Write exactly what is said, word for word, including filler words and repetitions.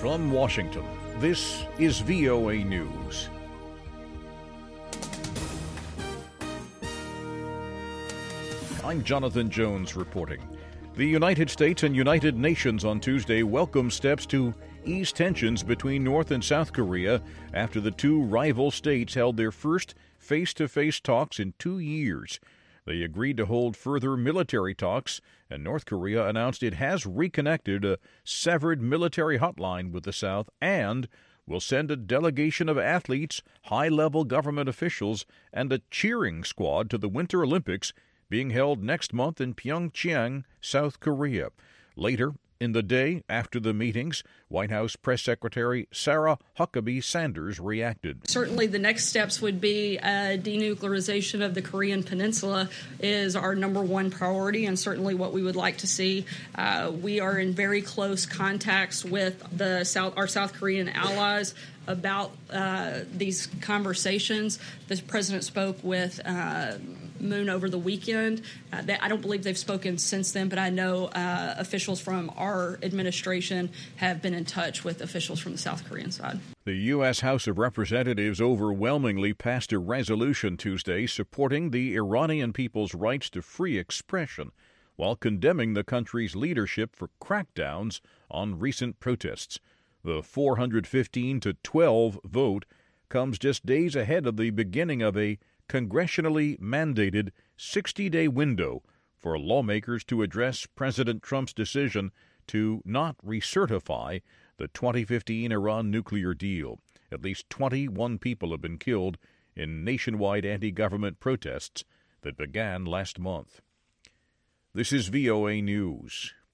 From Washington, this is V O A News. I'm Jonathan Jones reporting. The United States and United Nations on Tuesday welcomed steps to ease tensions between North and South Korea after the two rival states held their first face-to-face talks in two years. They agreed to hold further military talks, and North Korea announced it has reconnected a severed military hotline with the South and will send a delegation of athletes, high-level government officials, and a cheering squad to the Winter Olympics being held next month in Pyeongchang, South Korea. Later in the day, after the meetings, White House Press Secretary Sarah Huckabee Sanders reacted. Certainly the next steps would be uh, denuclearization of the Korean Peninsula is our number one priority and certainly what we would like to see. Uh, we are in very close contacts with the South, our South Korean allies about uh, these conversations. The president spoke with uh, Moon over the weekend. Uh, they, I don't believe they've spoken since then, but I know uh, officials from our administration have been in touch with officials from the South Korean side. The U S. House of Representatives overwhelmingly passed a resolution Tuesday supporting the Iranian people's rights to free expression while condemning the country's leadership for crackdowns on recent protests. The four hundred fifteen to twelve vote comes just days ahead of the beginning of a congressionally mandated sixty-day window for lawmakers to address President Trump's decision to not recertify the twenty fifteen Iran nuclear deal. At least twenty-one people have been killed in nationwide anti-government protests that began last month. This is V O A News.